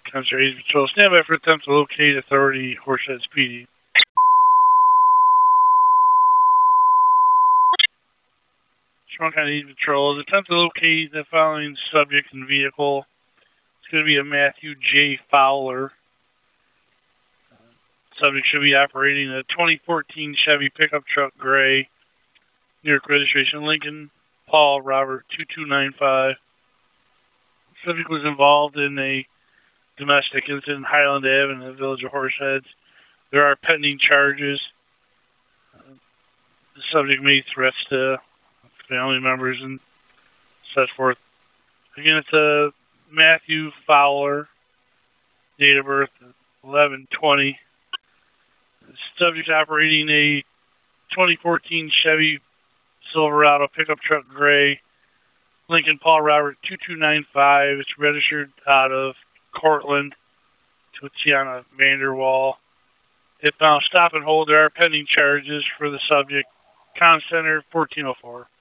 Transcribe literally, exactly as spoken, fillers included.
Concentrated Patrol, stand by for attempt to locate authority Horseheads P D. Strong County Patrol, attempt to locate the following subject and vehicle. It's going to be a Matthew J. Fowler. Subject should be operating a twenty fourteen Chevy pickup truck gray, New York registration Lincoln, Paul Robert two two nine five. Subject was involved in a domestic incident in Highland Ave in the village of Horseheads. There are pending charges. Uh, the subject made threats to family members and such forth. Again, it's a Matthew Fowler, date of birth eleven twenty. Subject operating a twenty fourteen Chevy Silverado pickup truck gray, Lincoln Paul Robert two two nine five. It's registered out of Cortland to Tiana Vanderwall. If found, stop and hold. There are pending charges for the subject. Con Center fourteen oh four.